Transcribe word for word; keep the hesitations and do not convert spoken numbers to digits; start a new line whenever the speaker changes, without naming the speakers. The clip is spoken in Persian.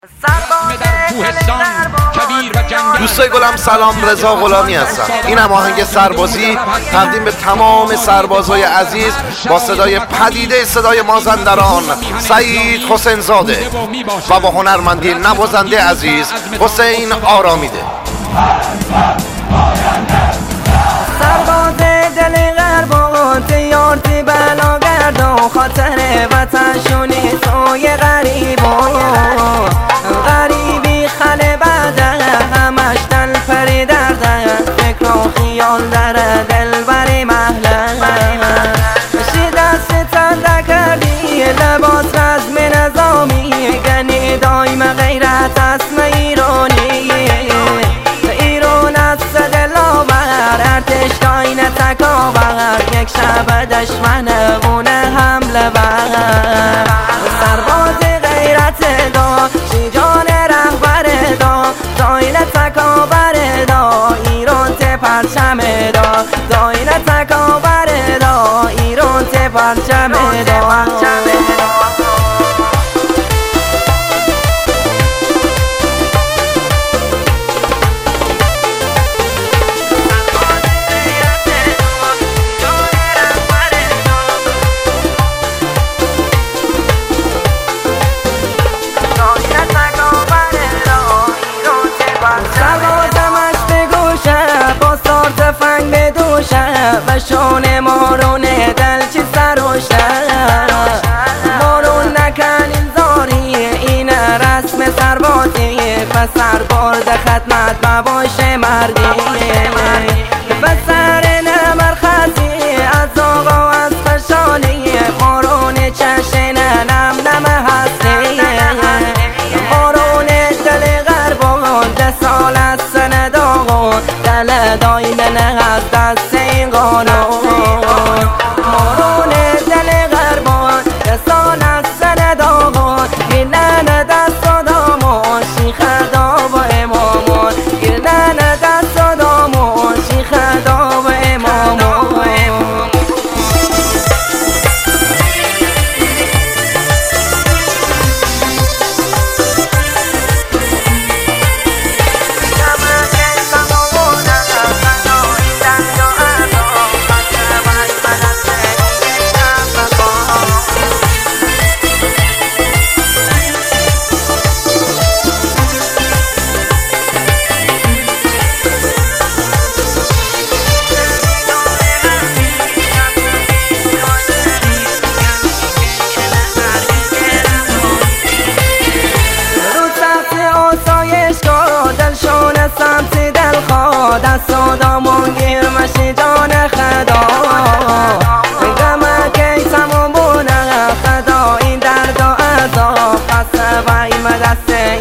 دوستای گلم سلام، رضا غلامی هستم. این هم آهنگ سربازی تقدیم به تمام سربازای عزیز با صدای پدیده صدای مازندران سعید حسین زاده و با هنرمندی نوازنده عزیز حسین آرامیده.
سرباز دل غربات یارتی بلا گردان خاطر وطنشونی توی غریب و غریبی خله بعده همش دل پری درده فکر و خیال داره دل بری محله شی دست تنده کردی لباس رزم نظامی گنی دایم غیرت اسم ایرانی ایران است دلاور ارتش داین تکاور یک شب دشمن بونه حمله بر سرباز غیرت دا شیجان رهبر دا داین تکاور دا ایران ته پرچم دا داین تکاور دا ایران ته پرچم دا و شون مارون دل چی سروشه مارون نکنین زاری این رسم سربازی و سربرد خدمت مباشه مردی و سر نمرخزی از آقا از فشانی مارون چشن نم نم هستی مارون دل غربان ده سال از سند آقا دل داین نه از دست قانون مارون دل غربان رسان از سند آقان گردن دست آدامان شیخ دا و امامان گردن دست آدامان شیخ دا و امامان دست آدامون گیر مشی جان خدا غم کی تمام بونه خدا این درد و عذاب قصه و این دست